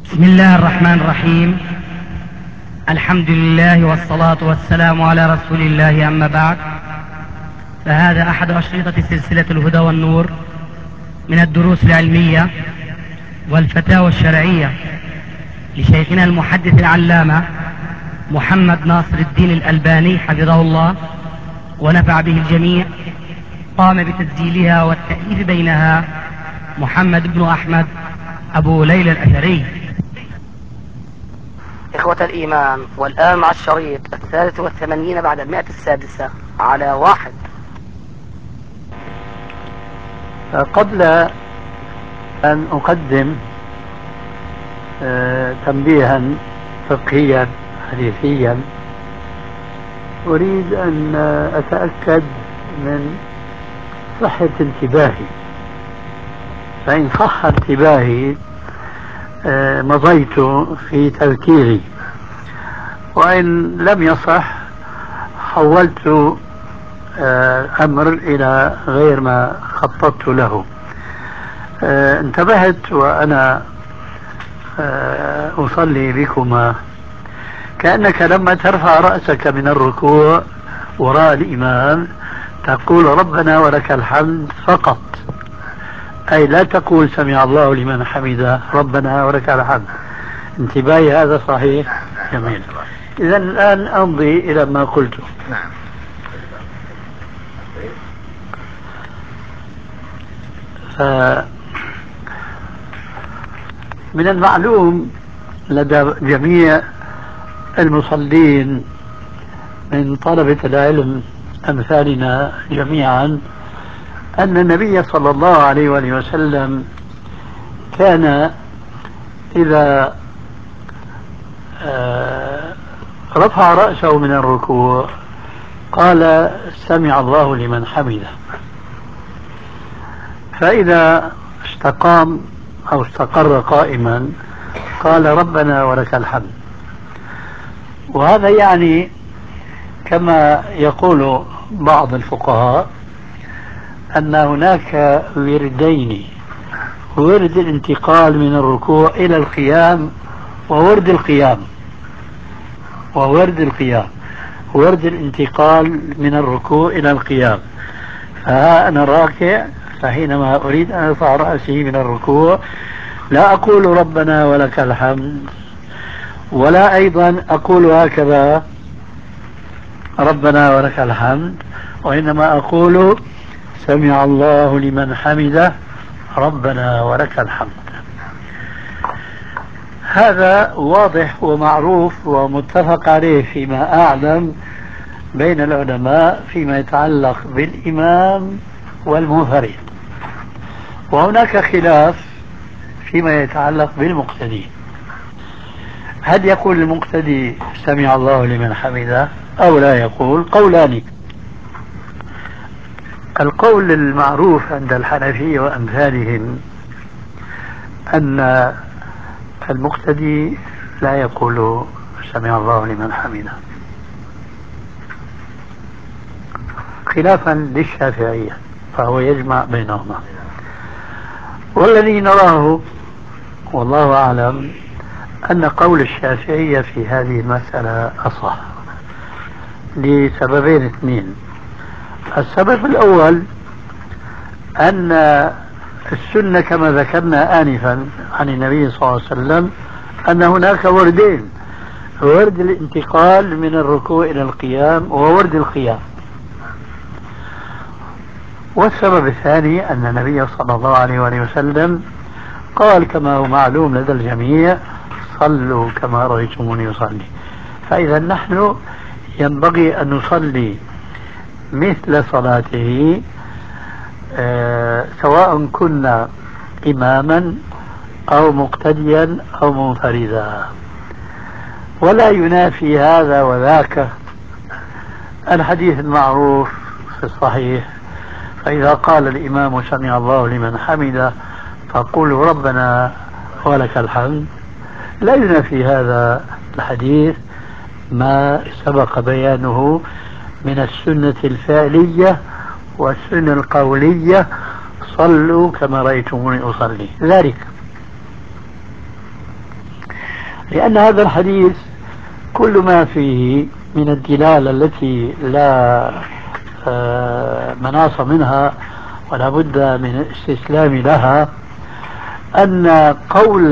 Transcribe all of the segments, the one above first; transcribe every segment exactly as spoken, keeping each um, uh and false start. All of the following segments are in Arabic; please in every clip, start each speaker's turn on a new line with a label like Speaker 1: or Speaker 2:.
Speaker 1: بسم الله الرحمن الرحيم. الحمد لله والصلاة والسلام على رسول الله، أما بعد، فهذا أحد أشرطة سلسلة الهدى والنور من الدروس العلمية والفتاوى الشرعية لشيخنا المحدث العلامة محمد ناصر الدين الألباني حفظه الله ونفع به الجميع. قام بتسجيلها والتأليف بينها محمد بن أحمد أبو ليلى الأثري. إخوة الإيمان، والآن مع الشريط الثالث والثمانين بعد المئة السادسة على واحد.
Speaker 2: قبل أن أقدم تنبيها فقهيا حديثيا، أريد أن أتأكد من صحة انتباهي، فإن صح انتباهي مضيت في تذكيري، وإن لم يصح حولت أمر إلى غير ما خططت له. انتبهت وأنا أصلي بكما كأنك لما ترفع رأسك من الركوع وراء الإمام تقول ربنا ولك الحمد فقط، أي لا تقول سمع الله لمن حمده ربنا ولك الحمد. انتباهي هذا صحيح؟ جميل. إذا الآن أمضي إلى ما قلته. نعم. من المعلوم لدى جميع المصلين من طلبة العلم أمثالنا جميعا أن النبي صلى الله عليه وآله وسلم كان إذا رفع رأسه من الركوع قال سمع الله لمن حمده، فإذا استقام أو استقر قائما قال ربنا ولك الحمد. وهذا يعني كما يقول بعض الفقهاء أن هناك وردين: ورد الانتقال من الركوع إلى القيام، وورد القيام وورد القيام ورد الانتقال من الركوع إلى القيام. فها أنا راكع، فحينما أريد أن أرفع رأسي من الركوع لا أقول ربنا ولك الحمد، ولا أيضا أقول هكذا ربنا ولك الحمد، وإنما أقول سمع الله لمن حمده ربنا ولك الحمد. هذا واضح ومعروف ومتفق عليه فيما أعلم بين العلماء فيما يتعلق بالإمام والمنفرد، وهناك خلاف فيما يتعلق بالمقتدي. هل يقول المقتدي سمع الله لمن حمده أو لا يقول؟ قولان. القول المعروف عند الحنفية وأمثالهم أن المقتدي لا يقول سمع الله لمن حمده، خلافا للشافعية، فهو يجمع بينهما. والذي نراه والله أعلم أن قول الشافعية في هذه المسألة أصح لسببين اثنين. السبب الأول أن السنة كما ذكرنا آنفا عن النبي صلى الله عليه وسلم أن هناك وردين: ورد الانتقال من الركوع إلى القيام وورد القيام. والسبب الثاني أن النبي صلى الله عليه وآله وسلم قال كما هو معلوم لدى الجميع: صلوا كما رأيتموني أصلي. فإذا نحن ينبغي أن نصلي مثل صلاته آه سواء كنا إماما أو مقتديا أو منفردا. ولا ينافي هذا وذاك الحديث المعروف في الصحيح: فإذا قال الإمام سمع الله لمن حمده فقولوا ربنا ولك الحمد. لا ينافي هذا الحديث ما سبق بيانه من السنة الفعلية والسنة القولية: صلوا كما رأيتموني أصلي. ذلك لأن هذا الحديث كل ما فيه من الدلالة التي لا مناص منها ولا بد من الاستسلام لها، أن قول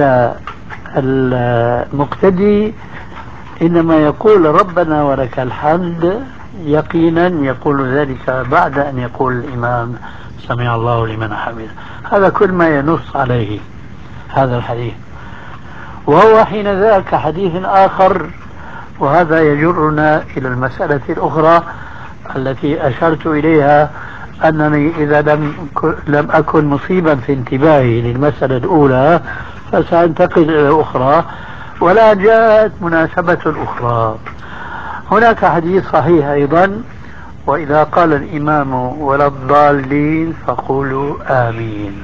Speaker 2: المقتدي إنما يقول ربنا ولك الحمد يقينا يقول ذلك بعد أن يقول الإمام سمع الله لمن حمده. هذا كل ما ينص عليه هذا الحديث. وهو حين ذاك حديث آخر، وهذا يجرنا إلى المسألة الأخرى التي أشرت إليها، أنني إذا لم لم أكن مصيبا في انتباهي للمسألة الأولى فسأنتقل إلى الأخرى، ولا جاءت مناسبة الأخرى. هناك حديث صحيح أيضا: وإذا قال الإمام ولا الضالين فقولوا آمين.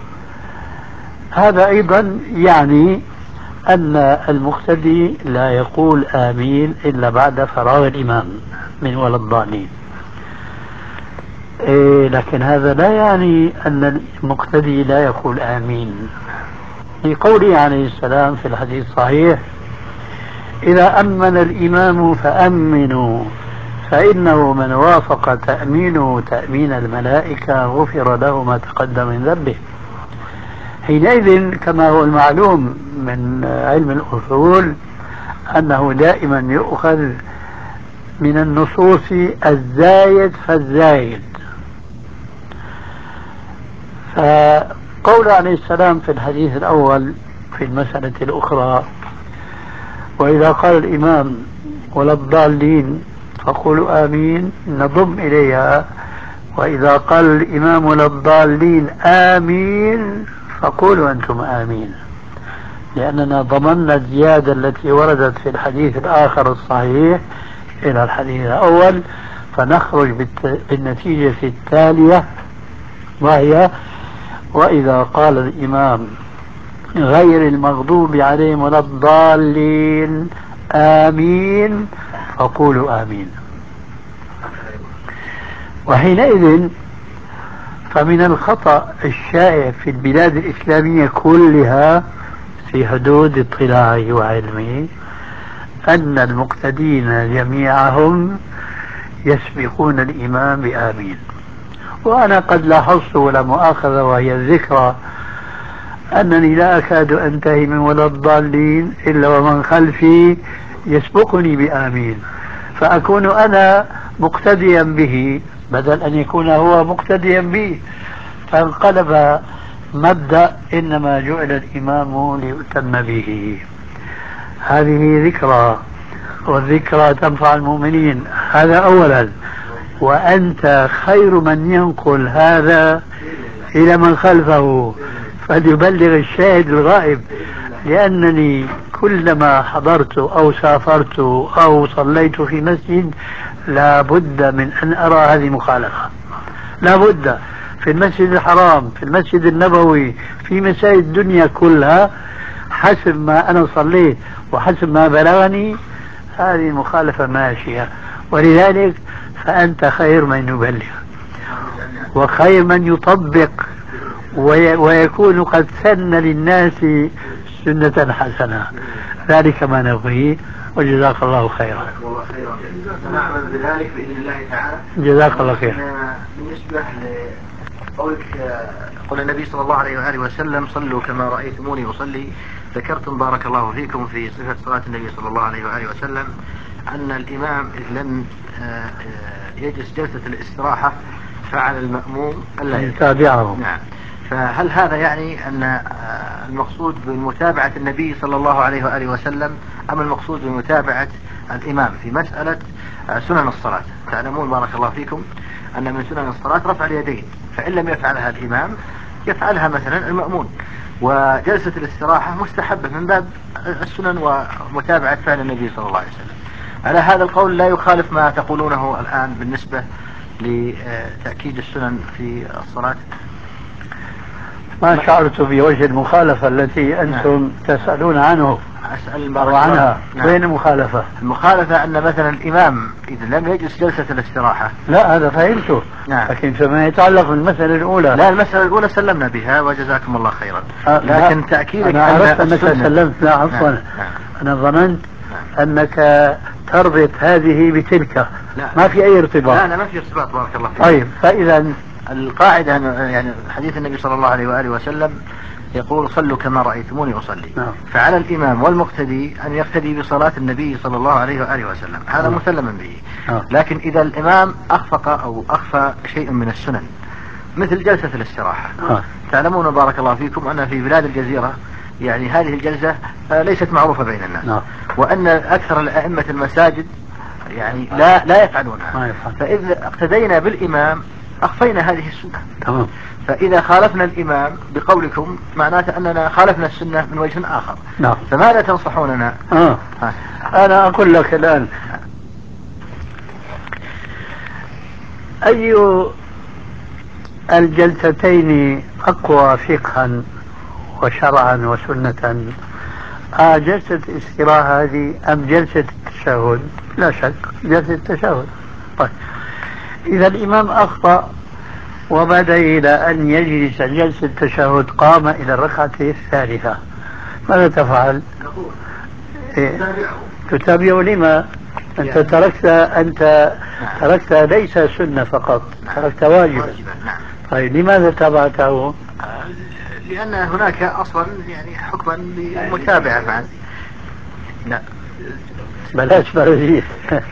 Speaker 2: هذا أيضا يعني أن المقتدي لا يقول آمين إلا بعد فراغ الإمام من ولا الضالين. إيه، لكن هذا لا يعني أن المقتدي لا يقول آمين، لقوله عليه السلام في الحديث الصحيح: إذا أمن الإمام فأمنوا فإنه من وافق تأمينه تأمين الملائكة غفر له ما تقدم من ذنبه. حينئذ كما هو المعلوم من علم الأصول أنه دائما يؤخذ من النصوص الزايد فالزايد. فقول عليه السلام في الحديث الأول في المسألة الأخرى: وإذا قال الإمام ولا الضالين فقولوا آمين، نضم إليها: وإذا قال الإمام ولا الضالين آمين فقولوا أنتم آمين، لأننا ضمننا الزيادة التي وردت في الحديث الآخر الصحيح إلى الحديث الأول، فنخرج بالنتيجة التالية، وهي: وإذا قال الإمام غير المغضوب عليهم ولا الضالين آمين فقولوا آمين. وحينئذ فمن الخطأ الشائع في البلاد الإسلامية كلها في حدود اطلاعه وعلمه أن المقتدين جميعهم يسبقون الإمام بآمين. وأنا قد لاحظت ولا مؤاخذة وهي الذكرى أنني لا أكاد أنتهي من ولا الضالين إلا ومن خلفي يسبقني بآمين، فأكون أنا مقتديا به بدل أن يكون هو مقتديا بي، فانقلب مبدأ إنما جعل الإمام ليؤتم به. هذه ذكرى، والذكرى تنفع المؤمنين، هذا أولا. وأنت خير من ينقل هذا إلى من خلفه فليبلغ الشاهد الغائب، لأنني كلما حضرت أو سافرت أو صليت في مسجد لا بد من أن أرى هذه المخالفة، لا بد، في المسجد الحرام، في المسجد النبوي، في مساجد الدنيا كلها، حسب ما أنا صليت وحسب ما بلغني هذه المخالفة ماشية. ولذلك فأنت خير من يبلغ وخير من يطبق ويكون قد سن للناس سنة حسنة. ذلك ما نبغيه، وجزاك الله خيرا.
Speaker 3: نعمل بذلك بإذن الله تعالى.
Speaker 2: جزاك الله خير.
Speaker 3: بالنسبة لقولك قول النبي صلى الله عليه وآله وسلم: صلوا كما رأيتموني أصلي، ذكرتم بارك الله فيكم في صفة صلاة النبي صلى الله عليه وآله وسلم أن الإمام إذ لم يجلس جلسة الاستراحة فعل المأموم ألا
Speaker 2: يتابعه.
Speaker 3: نعم. فهل هذا يعني أن المقصود بمتابعة النبي صلى الله عليه وآله وسلم أم المقصود بمتابعة الإمام في مسألة سنن الصلاة؟ تعلمون بارك الله فيكم أن من سنن الصلاة رفع اليدين، فإن لم يفعلها الإمام يفعلها مثلا المأمون، وجلسة الاستراحة مستحبة من باب السنن ومتابعة فعل النبي صلى الله عليه وسلم. على هذا القول لا يخالف ما تقولونه الآن بالنسبة لتأكيد السنن في الصلاة؟
Speaker 2: ما شعرت بوجه المخالفة التي أنتم نعم. تسألون عنه
Speaker 3: أسأل
Speaker 2: أو عنها.
Speaker 3: نعم.
Speaker 2: وين المخالفة؟
Speaker 3: المخالفة أن مثلا الإمام إذا لم يجلس جلسة الاستراحة.
Speaker 2: لا هذا فهمته
Speaker 3: نعم.
Speaker 2: لكن فيما يتعلق بالمسألة الأولى،
Speaker 3: لا المسألة الأولى سلمنا بها وجزاكم الله خيرا.
Speaker 2: أه
Speaker 3: لكن تأكيدك
Speaker 2: أنا عرفت أنك سلمت. لا عفوا.
Speaker 3: نعم. نعم.
Speaker 2: أنا ظننت
Speaker 3: نعم.
Speaker 2: أنك تربط هذه بتلك.
Speaker 3: لا.
Speaker 2: ما في أي ارتباط.
Speaker 3: لا لا ما في ارتباط بارك الله فيك.
Speaker 2: طيب فإذا
Speaker 3: القاعدة يعني حديث النبي صلى الله عليه وآله وسلم يقول صلوا كما رأيتموني أصلي.
Speaker 2: نعم.
Speaker 3: فعلى الإمام والمقتدي أن يقتدي بصلاة النبي صلى الله عليه وآله وسلم، هذا
Speaker 2: نعم.
Speaker 3: مسلما به.
Speaker 2: نعم.
Speaker 3: لكن إذا الإمام أخفق أو أخفى شيء من السنن مثل جلسة الاستراحة،
Speaker 2: نعم.
Speaker 3: تعلمون بارك الله فيكم أن في بلاد الجزيرة يعني هذه الجلسة ليست معروفة بين الناس.
Speaker 2: نعم.
Speaker 3: وأن أكثر الأئمة المساجد يعني لا لا يفعلونها.
Speaker 2: ما يفعل.
Speaker 3: فإذا اقتدينا بالإمام أخفينا هذه السنة.
Speaker 2: تمام.
Speaker 3: فإذا خالفنا الإمام بقولكم معناته أننا خالفنا السنة من وجه آخر.
Speaker 2: نعم.
Speaker 3: فماذا تنصحوننا؟
Speaker 2: آه. أنا أقول لك الآن أي الجلستين أقوى فقها وشرعا وسنة؟ آه جلسة الاستراحة هذه أم جلسة التشهد؟ لا شك جلسة التشهد. طيب إذا الإمام أخطأ وبدا إلى أن يجلس جلسة التشهد قام إلى الركعة الثالثة، ماذا تفعل؟ إيه؟ تتابعه. لما؟ أنت تركت أنت تركت ليس سنة فقط، تركت واجبا. طيب لماذا تابعته؟
Speaker 3: لأن هناك أصلا يعني حكما للمتابعة فعلا. لا
Speaker 2: بلاش برديس.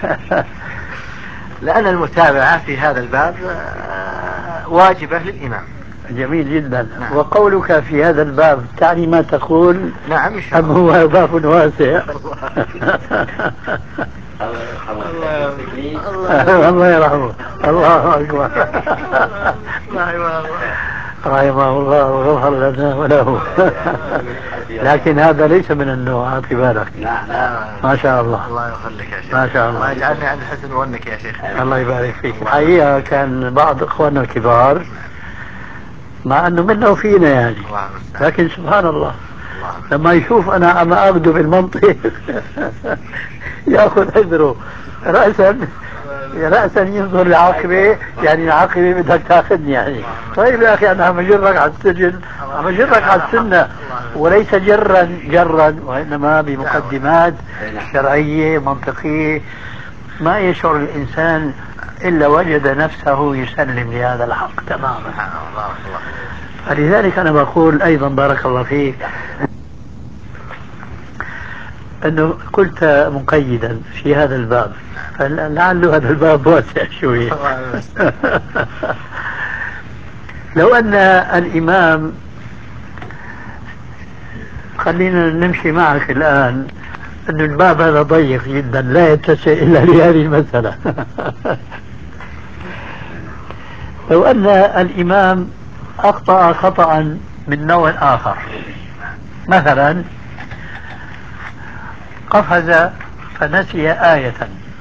Speaker 3: لأن المتابعة في هذا الباب واجبة للإمام.
Speaker 2: جميل جدا.
Speaker 3: نعم.
Speaker 2: وقولك في هذا الباب تعني ما تقول؟
Speaker 3: نعم إن شاء
Speaker 2: أم هو باب واسع؟ الله يرحمه. الله أكبر. رحمه الله وغفر لنا وله. لكن هذا ليس من النوع، أعطي بالك. ما شاء الله.
Speaker 3: الله يخليك يا شيخ.
Speaker 2: ما شاء الله.
Speaker 3: الله يجعلني عند حسن ظنك يا شيخ.
Speaker 2: الله يبارك فيك. الحقيقة كان بعض إخواننا الكبار مع أنه منه فينا يعني، لكن سبحان الله لما يشوف أنا عم أخذه بالمنطق يأخذ حذره رأسا رأسا ينظر لعاقبه، يعني العاقبة بدك تاخذني يعني. طيب يا أخي أنا عم أجرك على السجن، عم أجرك على السنة، وليس جرا جرا وإنما بمقدمات شرعية منطقية ما يشعر الإنسان إلا وجد نفسه يسلم لهذا الحق تماما. فلذلك أنا بقول أيضا بارك الله فيك أنه قلت مقيدا في هذا الباب، فلعل هذا الباب واسع شوي. لو أن الإمام، خلينا نمشي معك الآن، أن الباب هذا ضيق جدا لا يتسع إلا لهذه المسألة. لو أن الإمام أخطأ خطأ من نوع آخر، مثلا قفز فنسي آية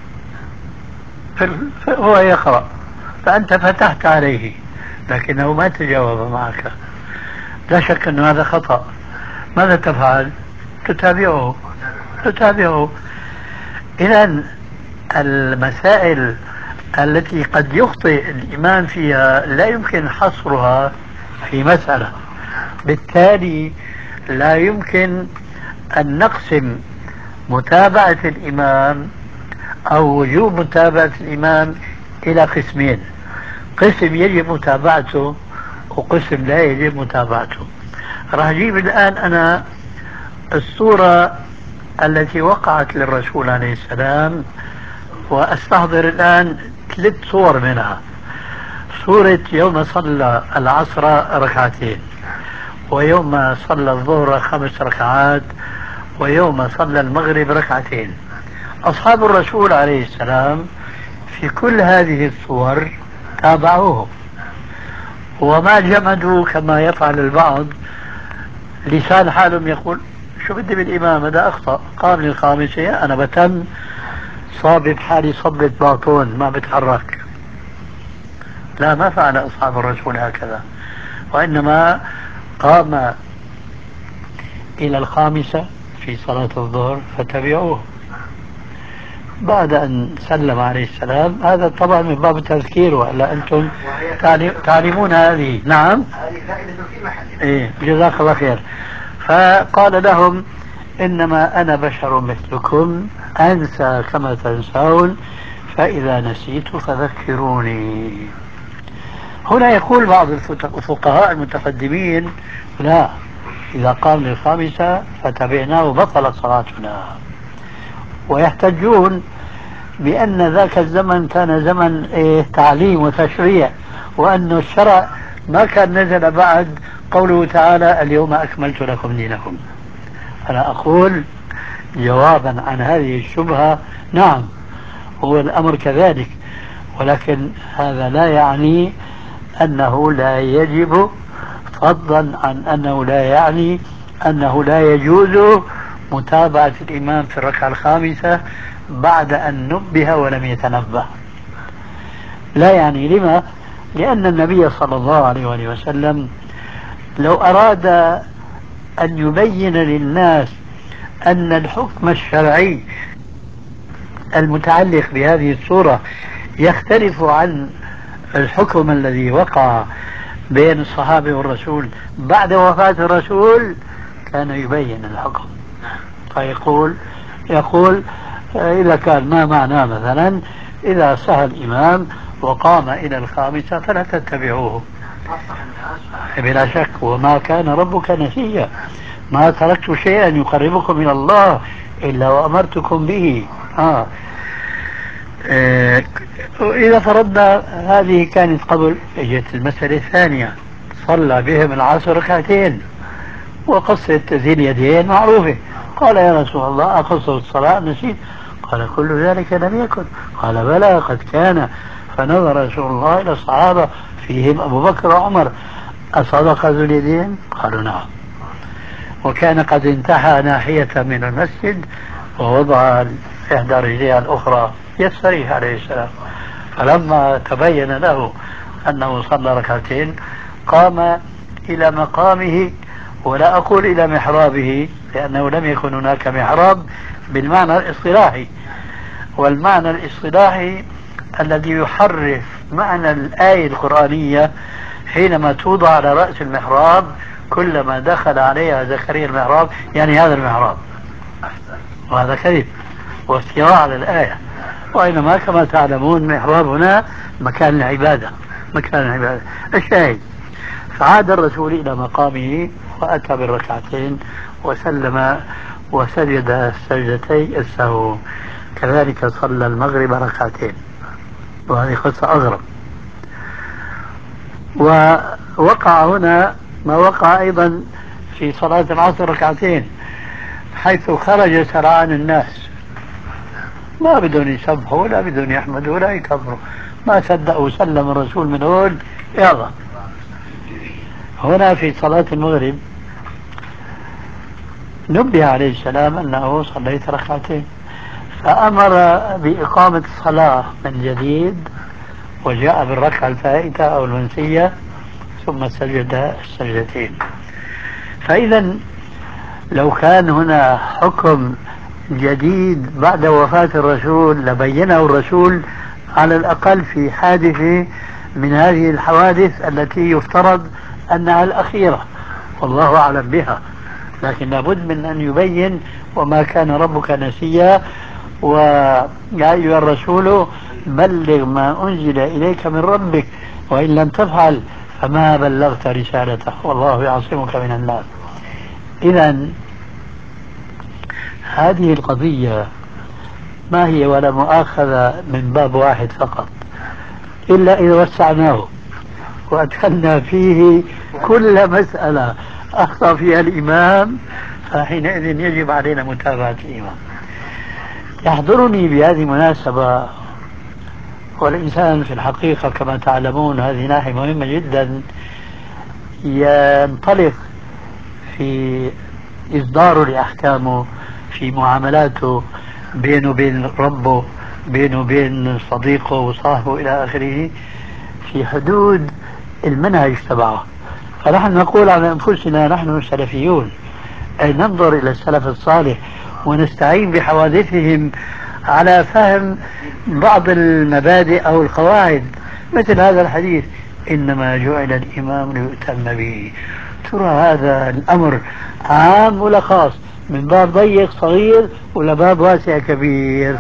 Speaker 2: هو يقرأ فأنت فتحت عليه لكنه ما تجاوب معك، لا شك أن هذا خطأ. ماذا تفعل؟ تتابعه تتابعه. إذن المسائل التي قد يخطئ الإمام فيها لا يمكن حصرها في مسألة، بالتالي لا يمكن أن نقسم متابعة الإمام أو وجوب متابعة الإمام إلى قسمين: قسم يجب متابعته وقسم لا يجب متابعته. راح أجيب الآن أنا الصورة التي وقعت للرسول عليه السلام وأستحضر الآن ثلاث صور منها: صورة يوم صلى العصر ركعتين، ويوم صلى الظهر خمس ركعات، ويوم صلى المغرب ركعتين. أصحاب الرسول عليه السلام في كل هذه الصور تابعوه، وما جمدوا كما يفعل البعض لسان حالهم يقول شو بدي بالإمام هذا أخطأ قام للخامسة أنا بتم صابت حالي صبت باطون ما بتحرك. لا، ما فعل أصحاب الرسول هكذا، وإنما قام إلى الخامسة في صلاة الظهر فتبعوه بعد أن سلم عليه السلام. هذا طبعا من باب التذكير، ولا أنتم تعلمون هذه. نعم، إيه، جزاك الله خير. فقال لهم إنما أنا بشر مثلكم أنسى كما تنسون فإذا نسيت فذكروني. هنا يقول بعض الفقهاء المتقدمين لا، إذا قام للخامسة فتبعناه بطلت صلاتنا، ويحتجون بأن ذاك الزمن كان زمن إيه تعليم وتشريع، وأن الشرع ما كان نزل بعد قوله تعالى اليوم أكملت لكم دينكم. أنا أقول جوابا عن هذه الشبهة نعم، هو الأمر كذلك، ولكن هذا لا يعني أنه لا يجب، فضلا عن أنه لا يعني أنه لا يجوز متابعة الإمام في الركعة الخامسة بعد أن نبه ولم يتنبه. لا يعني. لما؟ لأن النبي صلى الله عليه وسلم لو أراد أن يبين للناس أن الحكم الشرعي المتعلق بهذه الصورة يختلف عن الحكم الذي وقع بين الصحابة والرسول بعد وفاة الرسول، كان يبين الحكم. فيقول يقول إذا كان ما معناه مثلا إذا سهى الإمام وقام إلى الخامسة فلا تتبعوه بلا شك، وما كان ربك نسيا، ما تركت شيئا يقربكم إلى الله إلا وأمرتكم به. آه. آه. إذا فرضنا هذه كانت قبل، اجت المسألة الثانية، صلى بهم العصر ركعتين وقصة ذي اليدين معروفة، قال يا رسول الله أقصر الصلاة نسيت، قال كل ذلك لم يكن، قال بلى قد كان، فنظر رسول الله إلى الصحابة فيهم أبو بكر وعمر أصدق ذو اليدين؟ قالوا نعم. وكان قد انتهى ناحية من المسجد ووضع إحدى رجليها الأخرى يسريه عليه السلام، فلما تبين له أنه صلى ركعتين قام إلى مقامه، ولا أقول إلى محرابه لأنه لم يكن هناك محراب بالمعنى الاصطلاحي، والمعنى الاصطلاحي الذي يحرف معنى الآية القرآنية حينما توضع على رأس المحراب كلما دخل عليها زكريا المحراب، يعني هذا المحراب، وهذا كذب وافتراء على الآية. وإنما كما تعلمون محراب هنا مكان العبادة، مكان العبادة. الشاهد فعاد الرسول إلى مقامه وأتى بالركعتين وسلم وسجد سجدتي السهو، كذلك صلى المغرب ركعتين، وهذه قصة أغرب. ووقع هنا ما وقع أيضا في صلاة العصر ركعتين، حيث خرج سرعان الناس ما بدون يسبحوا ولا بدون يحمدوا ولا يكبروا، ما صدقوا سلم الرسول من هون يلا. هنا في صلاة المغرب نبه عليه السلام أنه صليت ركعتين، فأمر بإقامة الصلاة من جديد وجاء بالركعة الفائتة أو المنسية ثم سجد السجدتين. فإذا لو كان هنا حكم جديد بعد وفاة الرسول لبينه الرسول على الأقل في حادثة من هذه الحوادث التي يفترض أنها الأخيرة والله أعلم بها، لكن لابد من أن يبين وما كان ربك نسيا، ويا أيها الرسول بلغ ما أنزل إليك من ربك وإن لم تفعل فما بلغت رسالته والله يعصمك من الناس. إذا هذه القضية ما هي ولا مؤاخذة من باب واحد فقط، إلا إذا وسعناه وأدخلنا فيه كل مسألة أخطأ فيها الإمام فحينئذ يجب علينا متابعة الإمام. يحضرني بهذه المناسبة، والإنسان في الحقيقة كما تعلمون هذه ناحية مهمة جدا، ينطلق في إصداره لأحكامه في معاملاته بينه وبين ربه، بينه وبين صديقه وصاحبه إلى آخره في حدود المنهج تبعه. فنحن نقول على أنفسنا نحن سلفيون، أي ننظر إلى السلف الصالح ونستعين بحوادثهم على فهم بعض المبادئ أو القواعد، مثل هذا الحديث إنما جعل الإمام ليؤتم به. ترى هذا الأمر عام ولا خاص؟ من باب ضيق صغير ولا باب واسع كبير؟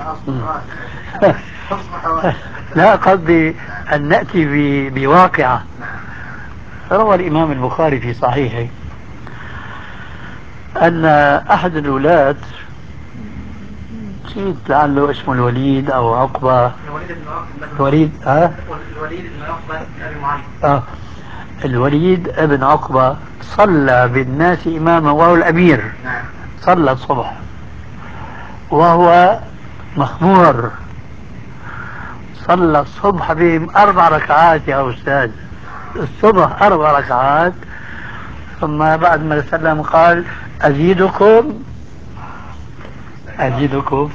Speaker 2: لا، قصدي أن نأتي بواقعة. روى الإمام البخاري في صحيحه أن أحد الأولاد، نسيت لعله اسمه الوليد أو عقبة،
Speaker 1: الوليد بن عقبة
Speaker 2: الوليد ها؟
Speaker 1: الوليد بن عقبة بن أبي معيط.
Speaker 2: آه الوليد ابن عقبة صلى بالناس إماما وهو الأمير.
Speaker 3: نعم.
Speaker 2: صلى الصبح وهو مخمور، صلى الصبح بهم أربع ركعات يا أستاذ، الصبح أربع ركعات. ثم بعد ما سلم قال أزيدكم أزيدكم.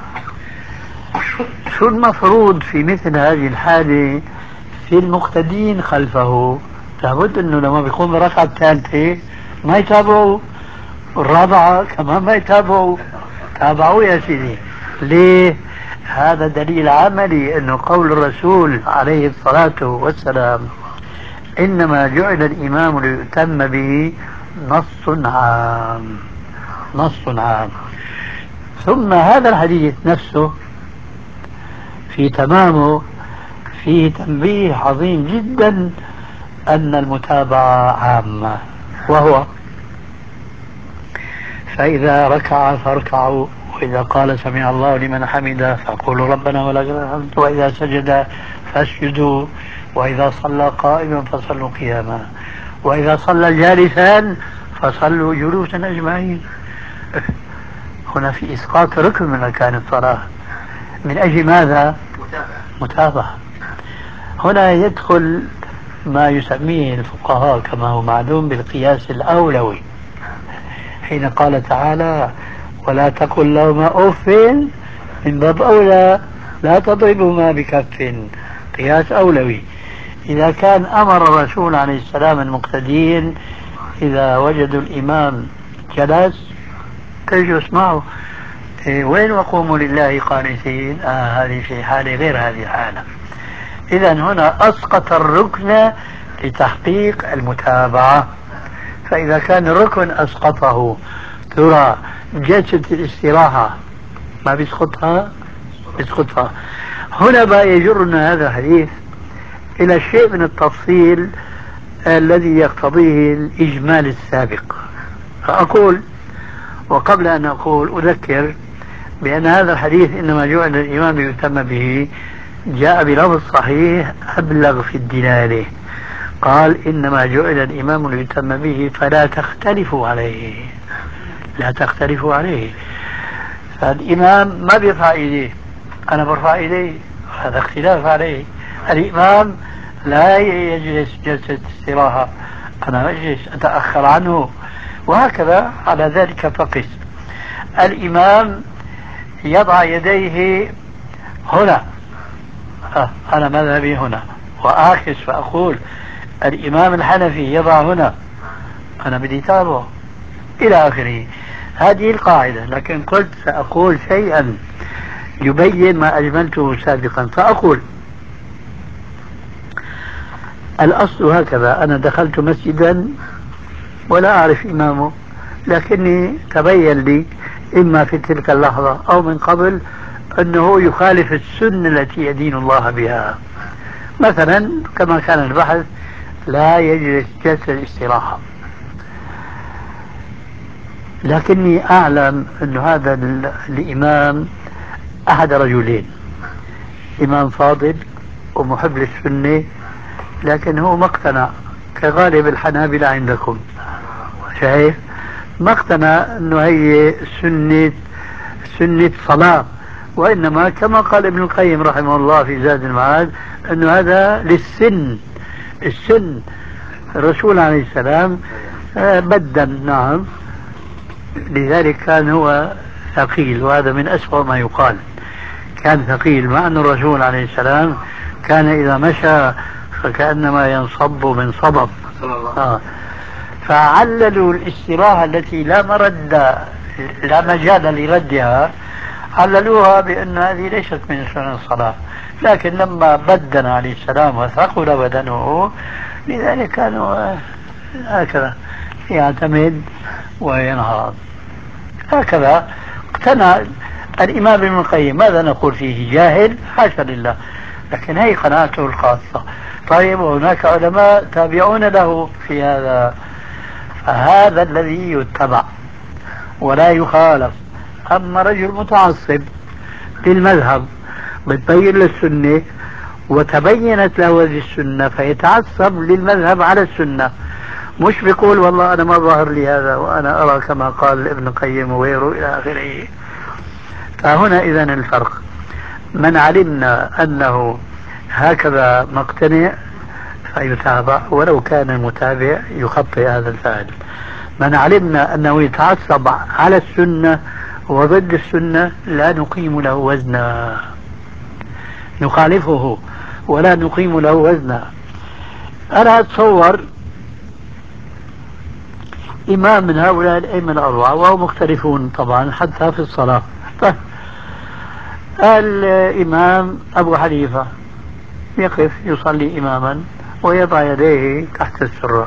Speaker 2: شو المفروض في مثل هذه الحالة في المقتدين خلفه؟ لابد أنه لما بيقوم بركعة الثالثة ما يتابعوا، الرابعة كمان ما يتابعوا، تابعوا يا سيدي. ليه؟ هذا دليل عملي أنه قول الرسول عليه الصلاة والسلام إنما جعل الإمام ليؤتم به نص عام، نص عام. ثم هذا الحديث نفسه في تمامه فيه تنبيه عظيم جدا أن المتابعة عامة، وهو فإذا ركع فاركعوا، وإذا قال سمع الله لمن حمده فقولوا ربنا ولك الحمد، وإذا سجد فاسجدوا، وإذا صلى قائما فصلوا قياما، وإذا صلى جالسا فصلوا جلوسا أجمعين. هنا في إسقاط ركن من أركان الصلاة من أجل ماذا؟ متابعة. هنا يدخل ما يسميه الفقهاء كما هو معلوم بالقياس الأولوي، حين قال تعالى ولا تقل لهما أف، من باب أولى لا تضربهما بكف، قياس أولوي. إذا كان أمر الرسول عليه السلام المقتدين إذا وجدوا الإمام جلس تجلس معه، إيه وين وقوموا لله قانتين؟ آه هذه في حالة غير هذه الحالة. إذا هنا أسقط الركن لتحقيق المتابعة. فإذا كان الركن أسقطه، ترى جلسة الاستراحة ما بيسقطها؟ بيسقطها. هنا بقى يجرنا هذا الحديث إلى شيء من التفصيل الذي يقتضيه الإجمال السابق. فأقول، وقبل أن أقول أذكر بأن هذا الحديث إنما جعل الإمام يهتم به جاء بلفظ صحيح أبلغ في الدلالة، قال إنما جعل الإمام ليتم به فلا تختلفوا عليه، لا تختلفوا عليه. فالإمام ما بيرفع إيديه، أنا برفع إيديه، هذا اختلاف عليه. الإمام لا يجلس جلسة استراحة، أنا أجلس أتأخر عنه، وهكذا على ذلك فقس. الإمام يضع يديه هنا، آه أنا مذهبي هنا، وآخذ فأقول الإمام الحنفي يضع هنا، أنا بدي تابعه إلى آخره. هذه القاعدة. لكن قلت سأقول شيئا يبين ما أجملته سابقا، فأقول الأصل هكذا: أنا دخلت مسجدا ولا أعرف إمامه، لكني تبين لي إما في تلك اللحظة أو من قبل أنه يخالف السنة التي يدين الله بها. مثلا كما كان البحث لا يجلس جلسة الاستراحة، لكني أعلم أن هذا الإمام أحد رجلين، إمام فاضل ومحب للسنة، لكن هو ما اقتنع كغالب الحنابلة عندكم، شايف؟ ما اقتنع أنه هي سنة سنة صلاة، وإنما كما قال ابن القيم رحمه الله في زاد المعاد أنه هذا للسن، السن. الرسول عليه السلام بدل، نعم، لذلك كان هو ثقيل، وهذا من أسوأ ما يقال، كان ثقيل، مع أن الرسول عليه السلام كان إذا مشى فكأنما ينصب من صبب. آه. فعللوا الاستراحة التي لا مرد لا مجال لردها، عللوها بأن هذه ليست من سنن الصلاة، لكن لما بدن عليه السلام وثقل بدنه لذلك كانوا هكذا يعتمد وينهض. هكذا اقتنع الإمام ابن القيم. ماذا نقول فيه؟ جاهل؟ حاشا لله، لكن هي قناعته الخاصة. طيب، وهناك علماء تابعون له في هذا، فهذا الذي يتبع ولا يخالف. أما رجل متعصب للمذهب بتبين للسنة وتبينت له هذه السنة فيتعصب للمذهب على السنة، مش بيقول والله أنا ما ظهر لي هذا وأنا أرى كما قال ابن القيم وغيره إلى آخره. فهنا إذن الفرق. من علمنا أنه هكذا مقتنع فيتابع ولو كان المتابع يخطئ هذا الفعل. من علمنا أنه يتعصب على السنة وضد السنة لا نقيم له وزنا، نخالفه ولا نقيم له وزنا. أنا أتصور إمام من هؤلاء الأئمة الأربعة وهم مختلفون طبعا حتى في الصلاة. طيب، الإمام أبو حنيفة يقف يصلي إماما ويضع يديه تحت السرة.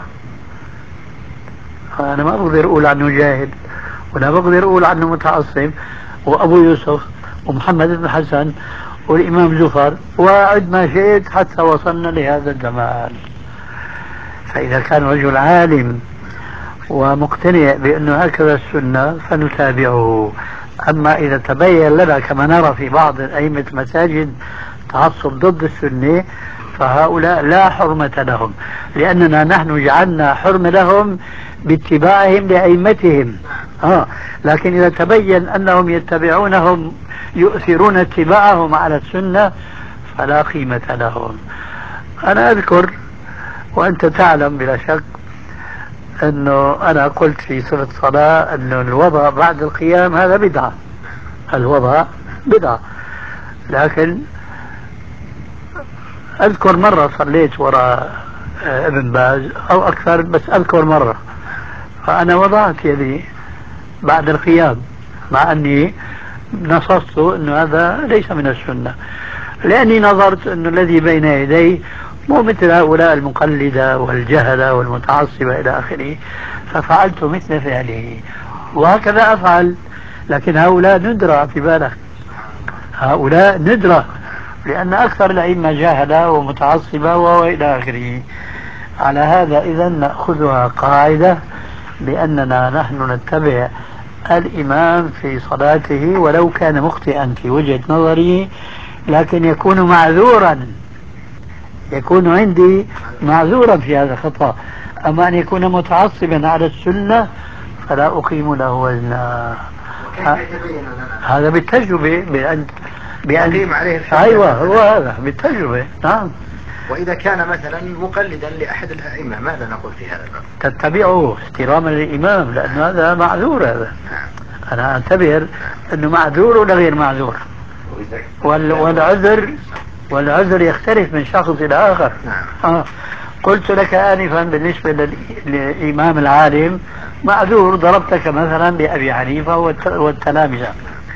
Speaker 2: أنا ما بقدر أقول عنه جاهل ولا بقدر أقول عنه متعصب. وأبو يوسف ومحمد بن حسن والإمام زفر وعد ما شئت حتى وصلنا لهذا الزمان. فإذا كان رجل عالم ومقتنع بأنه هكذا السنة فنتابعه. أما إذا تبين لنا كما نرى في بعض أئمة المساجد تعصب ضد السنة فهؤلاء لا حرمة لهم، لأننا نحن جعلنا حرمة لهم باتباعهم لأئمتهم. آه. لكن إذا تبين أنهم يتبعونهم يؤثرون اتباعهم على السنة فلا قيمة لهم. أنا أذكر وأنت تعلم بلا شك أنه أنا قلت في صفة الصلاة أن الوضع بعد القيام هذا بدعة، الوضع بدعة. لكن أذكر مرة صليت وراء ابن باز أو أكثر، بس أذكر مرة فأنا وضعت يدي بعد القيام مع أني نصصت أن هذا ليس من السنة، لأني نظرت أن الذي بين يدي مو مثل هؤلاء المقلدة والجهلة والمتعصبة إلى آخره، ففعلت مثل فعله وهكذا أفعل. لكن هؤلاء ندرة في بالك، هؤلاء ندرة، لأن أكثر الأئمة جاهلة ومتعصبة وإلى آخره. على هذا إذا نأخذها قاعدة بأننا نحن نتبع الإمام في صلاته ولو كان مخطئا في وجهة نظره، لكن يكون معذورا، يكون عندي معذورا في هذا الخطأ. أما أن يكون متعصبا على السنة فلا أقيم له وزنا. هذا بالتجربة بأن
Speaker 3: بأن عليه الحجة.
Speaker 2: أيوة، هو هذا بالتجربة. نعم.
Speaker 3: وإذا كان مثلا مقلدا لأحد الأئمة ماذا نقول في هذا الباب؟
Speaker 2: تتبعه احتراما للإمام، لأن هذا معذور. هذا
Speaker 3: نعم.
Speaker 2: أنا أعتبر أنه معذور ولا غير معذور، وال... والعذر والعذر يختلف من شخص إلى آخر.
Speaker 3: نعم.
Speaker 2: آه. قلت لك آنفا بالنسبة لل... للإمام العالم معذور، ضربتك مثلا بأبي حنيفة والت... والتلامذة.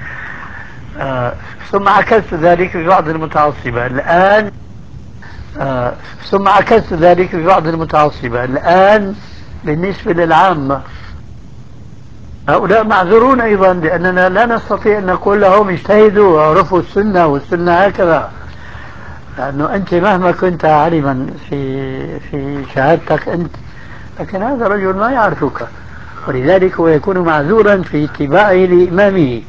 Speaker 2: آه. ثم عكست ذلك ببعض المتعصبة الآن. آه. ثم عكست ذلك ببعض المتعصبة الآن بالنسبة للعامة. هؤلاء معذورون أيضا، لأننا لا نستطيع أن نقول لهم اجتهدوا وعرفوا السنة والسنة هكذا، لأنه أنت مهما كنت عالما في في شهادتك أنت، لكن هذا رجل ما يعرفك، ولذلك هو يكون معذورا في اتباعه لإمامه.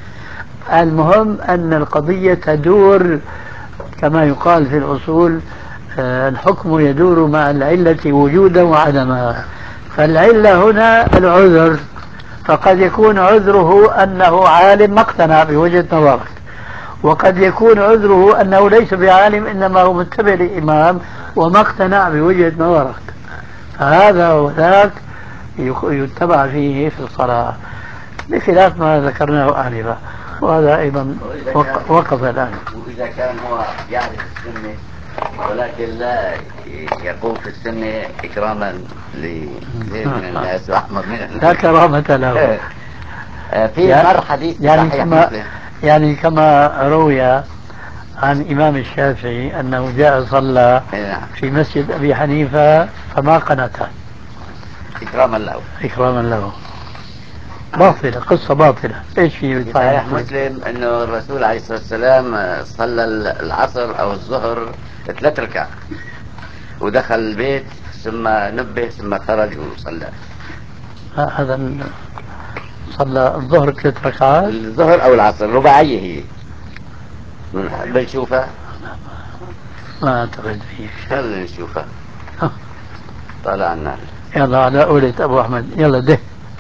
Speaker 2: المهم أن القضية تدور كما يقال في الأصول، الحكم يدور مع العلة وجودا وعدما. فالعلة هنا العذر، فقد يكون عذره أنه عالم ما اقتنع بوجهة نظرك، وقد يكون عذره أنه ليس بعالم إنما هو متبع للإمام وما اقتنع بوجهة نظرك، فهذا وذاك يتبع فيه في الصلاة، بخلاف ما ذكرناه آنفا. وهذا أيضا وقف الآن.
Speaker 4: وإذا كان هو يعرف السنة ولكن لا يقوم في السنة إكراما لغير من الناس وأحمر من الناس،
Speaker 2: لا كرامة له.
Speaker 4: في مر حديث
Speaker 2: يعني
Speaker 4: صحيح
Speaker 2: كما
Speaker 4: مسلم،
Speaker 2: يعني كما روي عن إمام الشافعي أنه جاء صلى في مسجد أبي حنيفة فما قنته
Speaker 4: إكراما له
Speaker 2: إكراما له. باطلة، قصة باطلة. ايش في
Speaker 4: صحيح مسلم انه الرسول عليه الصلاة والسلام صلى العصر او الظهر ثلاث ركعات ودخل البيت ثم نبه ثم خرج وصلى.
Speaker 2: هذا صلى الظهر ثلاث ركعات؟
Speaker 4: الظهر او العصر رباعية هي، بنشوفها؟
Speaker 2: ما اعتقد فيه.
Speaker 4: خلينا نشوفها. طالع النار.
Speaker 2: يلا على قولة ابو احمد، يلا ده.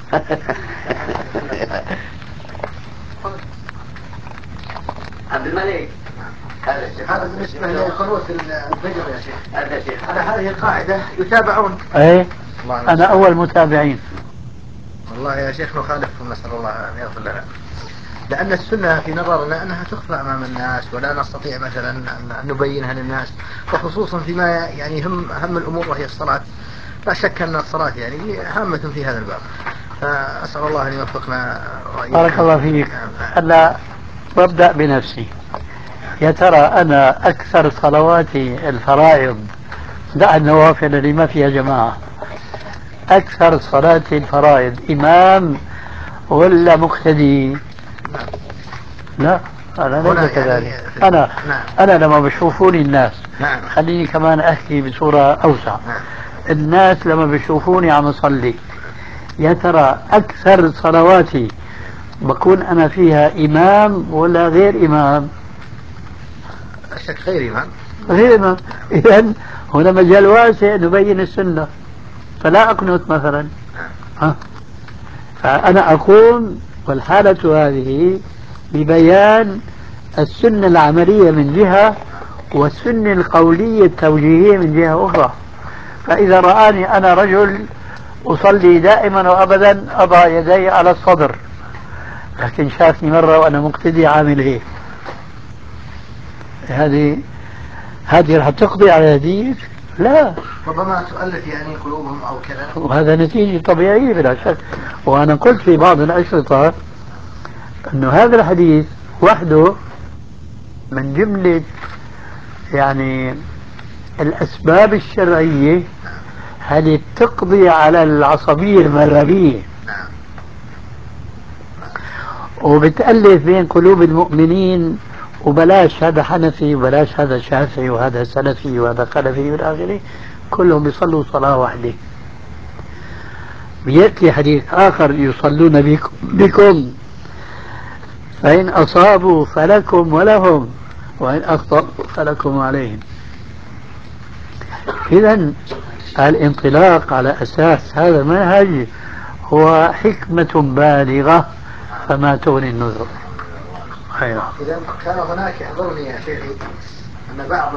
Speaker 3: عبد الملك، هذا الشيخ هذا بالنسبة لقنوت الفجر يا شيخ. هذا شيخ على هذه القاعدة يتابعون.
Speaker 2: ايه انا اول متابعين.
Speaker 3: والله يا شيخ نخالفهم، نسأل الله ان يغفر لنا. لأن السنة في نظرنا أنها تخفى أمام الناس ولا نستطيع مثلا أن نبينها للناس، وخصوصا فيما يعني هم أهم الأمور وهي الصلاة. لا شك أن الصلاة يعني هامة في هذا الباب، فأسأل الله أن يوفقنا.
Speaker 2: بارك الله فيك. هلا ببدأ بنفسي. يا ترى أنا أكثر صلواتي الفرائض، دع النوافل اللي ما فيها جماعة، أكثر صلاتي الفرائض إمام ولا مقتدي؟ لا أنا ليس كذلك. يعني أنا نعم. أنا لما بشوفوني الناس نعم. خليني كمان أحكي بصورة أوسع. نعم. الناس لما بشوفوني عم أصلي، يا ترى أكثر صلواتي بكون أنا فيها إمام ولا غير إمام؟
Speaker 3: الشك غير إمام.
Speaker 2: غير إمام. إذن هنا مجال واسع نبين السنة، فلا أقنط مثلا. ها. فأنا أقوم والحالة هذه ببيان السنة العملية من جهة والسنة القولية التوجيهية من جهة أخرى. فإذا رآني أنا رجل أصلي دائما وأبدا أضع يدي على الصدر، لكن شافني مرة وأنا مقتدي عامل هيك، هذه هذه راح تقضي على هذه؟ لا،
Speaker 3: ربما تؤلف يعني قلوبهم أو كذا،
Speaker 2: وهذا نتيجة طبيعية بلا شك. وأنا قلت في بعض الأشرطة أنه هذا الحديث وحده من جملة يعني الأسباب الشرعية هل تقضي على العصبية المذهبية وبتألف بين قلوب المؤمنين، وبلاش هذا حنفي وبلاش هذا شافعي وهذا سلفي وهذا خلفي والى اخره، كلهم بيصلوا صلاة واحدة. بيأتي حديث آخر يصلون بكم, بكم فإن أصابوا فلكم ولهم وإن أخطأوا فلكم عليهم. إذن الانطلاق على أساس هذا المنهج هو حكمة بالغة، فما تغني النذر.
Speaker 3: إذا كان هناك، يحضرني يا شيخي أن بعض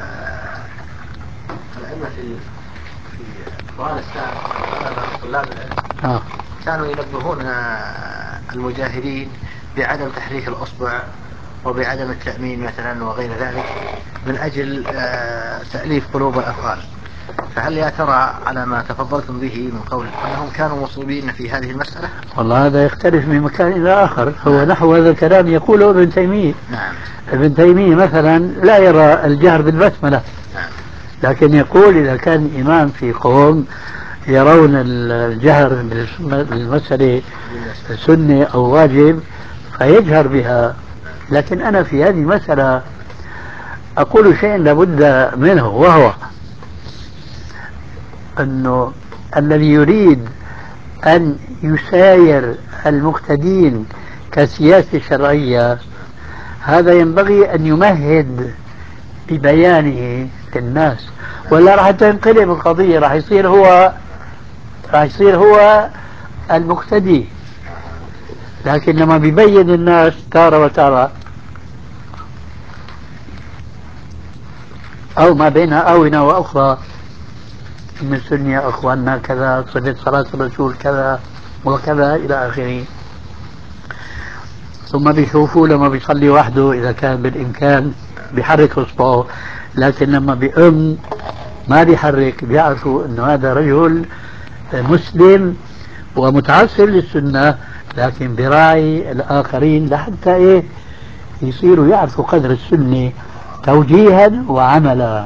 Speaker 3: الأئمة في في أفغانستان طلاب العلم كانوا ينبهون المجاهدين بعدم تحريك الأصبع وبعدم التأمين مثلا وغير ذلك من أجل تأليف قلوب الأفغان. فهل يا ترى على ما تفضلتم به من قول أنهم كانوا مصيبين في هذه المسألة؟
Speaker 2: والله هذا يختلف من مكان إلى آخر. هو نعم. نحو هذا الكلام يقوله ابن تيمية.
Speaker 3: نعم.
Speaker 2: ابن تيمية مثلا لا يرى الجهر بالبسملة. نعم. لكن يقول إذا كان إمام في قوم يرون الجهر بالمسألة سنة أو واجب فيجهر بها. لكن أنا في هذه المسألة أقول شيء لابد منه، وهو أنه الذي يريد أن يساير المقتدين كسياسة شرعية هذا ينبغي أن يمهد ببيانه للناس، ولا راح تنقلب القضية، راح يصير هو راح يصير هو المقتدي. لكن لما بيبين الناس تارة وتارة أو ما بينها آونة وأخرى، من السنة يا أخواننا كذا، صفة صلاة الرسول كذا وكذا إلى آخره، ثم بيشوفوا لما بيصلي وحده إذا كان بالإمكان بيحرك إصبعه، لكن لما بيأم ما بيحرك، بيعرفوا أنه هذا رجل مسلم ومتعصب للسنة، لكن براعي الآخرين لحتى إيه يصيروا يعرفوا قدر السنة توجيها وعملا.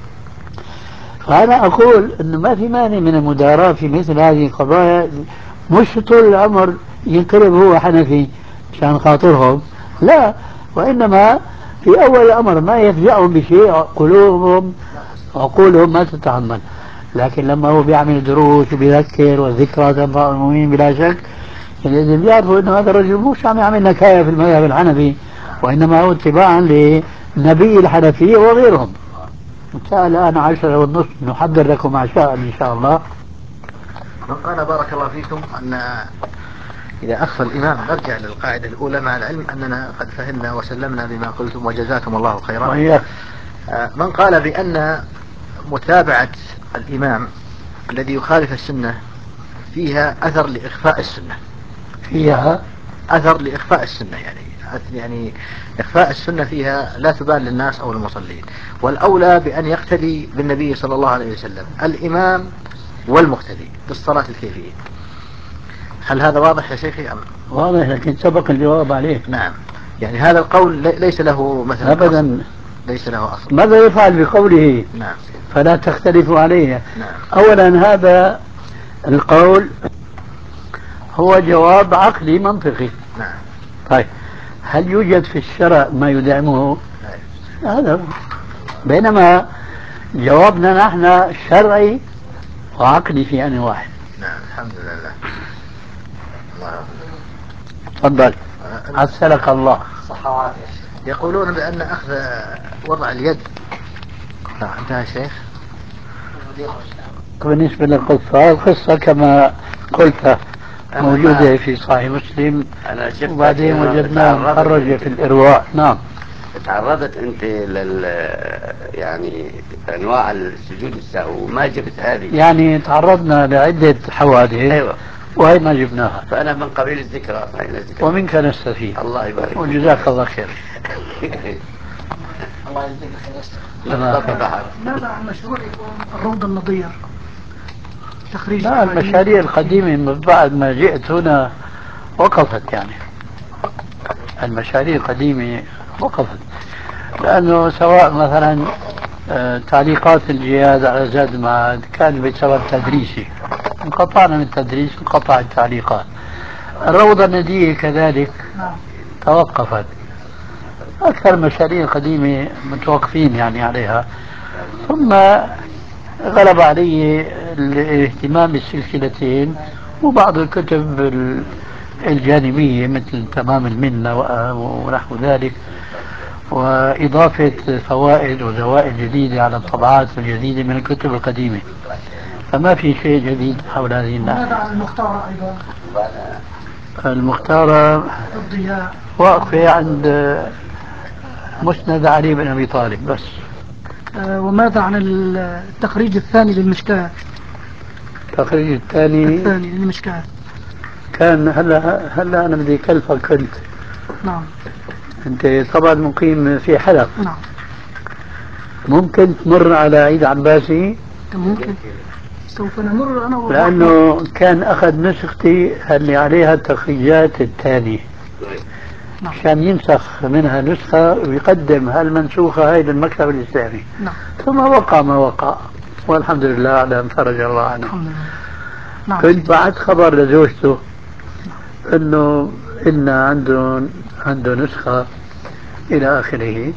Speaker 2: فأنا أقول أنه ما في مانع من المداراة في مثل هذه القضايا، مش طول العمر ينقلب هو حنفي عشان خاطرهم، لا، وإنما في أول الأمر ما يفجأهم بشيء، قلوبهم عقولهم ما تتحمل. لكن لما هو بيعمل دروس وبيذكر والذكرى تنفع المؤمنين بلا شك، لازم يعرفوا انه هذا الرجل مش عم يعمل نكاية في المذهب الحنفي، وانما هو اتباعا لنبي الحنفية وغيرهم. ان شاء الله الان عشرة والنصف نحضر لكم عشاء ان شاء الله.
Speaker 3: من قال بارك الله فيكم ان اذا اخفى الامام، نرجع للقاعدة الاولى مع العلم اننا قد فهمنا وسلمنا بما قلتم وجزاكم الله خيرا.
Speaker 2: وإياك.
Speaker 3: من قال بان متابعة الامام الذي يخالف السنة فيها اثر لاخفاء السنة،
Speaker 2: فيها
Speaker 3: اثر لاخفاء السنة، يعني يعني اخفاء السنة فيها لا تبان للناس او المصلين، والاولى بان يقتدي بالنبي صلى الله عليه وسلم الامام والمقتدي بالصلاة الكيفية. هل هذا واضح يا شيخي أم؟
Speaker 2: واضح، لكن سبق الجواب عليه.
Speaker 3: نعم، يعني هذا القول ليس له مثلا
Speaker 2: أبدا
Speaker 3: أصل. ليس له أصل.
Speaker 2: ماذا يفعل بقوله؟
Speaker 3: نعم.
Speaker 2: فلا تختلفوا عليه.
Speaker 3: نعم.
Speaker 2: أولا هذا القول هو جواب عقلي منطقي.
Speaker 3: نعم.
Speaker 2: طيب هل يوجد في الشرع ما يدعمه؟
Speaker 3: نعم.
Speaker 2: هذا. بينما جوابنا نحن شرعي وعقلي في آن واحد.
Speaker 3: نعم الحمد لله. الله
Speaker 2: تفضل. عسلك الله.
Speaker 3: صحة وعافية. يقولون بأن أخذ وضع اليد. نعم انتهى الشيخ.
Speaker 2: بالنسبة للقصة، القصة كما قلت موجودة في صحيح مسلم،
Speaker 4: أنا شفت
Speaker 2: وبعدين وجدناها مخرجة في الإرواء. نعم.
Speaker 4: تعرضت أنت لل يعني أنواع السجود السهو وما جبت هذه.
Speaker 2: يعني تعرضنا لعدة حوادث.
Speaker 4: أيوة.
Speaker 2: وهي ما جبناها.
Speaker 4: فأنا من قبيل الذكرى.
Speaker 2: ومنك نستفيد.
Speaker 4: الله يبارك.
Speaker 2: وجزاك الله خير.
Speaker 3: الله يجزيك خير.
Speaker 1: ماذا عن مشروعكم الروض النظير؟ تخريج
Speaker 2: لا، المشاريع القديمة من بعد ما جئت هنا وقفت، يعني المشاريع القديمة وقفت، لأنه سواء مثلا آه، تعليقات الجهاز على زاد المعاد كان بسبب تدريسي، انقطعنا من التدريس، انقطع التعليقات. الروضة الندية كذلك توقفت. أكثر المشاريع القديمة متوقفين يعني عليها. ثم غلب علي الاهتمام بالسلسلتين وبعض الكتب الجانبية مثل تمام المنة ونحو ذلك، وإضافة فوائد وزوائد جديدة على الطبعات الجديدة من الكتب القديمة. فما في شيء جديد حول هذه الناحية.
Speaker 1: ماذا عن المختارة أيضا؟
Speaker 2: المختارة
Speaker 1: الضياء
Speaker 2: واقفة عند مسند علي بن أبي طالب بس.
Speaker 1: آه، وماذا عن التخريج الثاني للمشكاة؟
Speaker 2: التخريج الثاني
Speaker 1: الثاني للمشكاة
Speaker 2: كان هلا هلا أنا بدي كلفك كنت.
Speaker 1: نعم.
Speaker 2: أنت طبعا مقيم في حلب.
Speaker 1: نعم.
Speaker 2: ممكن تمر على عيد عباسي؟
Speaker 1: ممكن. سوف نمر أنا و...
Speaker 2: لأنه كان أخذ نسختي اللي عليها التخريجات الثانية.
Speaker 1: نعم.
Speaker 2: كان ينسخ منها نسخة ويقدم هالمنسوخة هاي للمكتب الإسلامي.
Speaker 1: نعم.
Speaker 2: ثم وقع ما وقع، والحمد لله على أن فرج الله عنه.
Speaker 1: الحمد لله. نعم.
Speaker 2: كنت بعت خبر لزوجته انه إن عنده عنده نسخة الى اخره.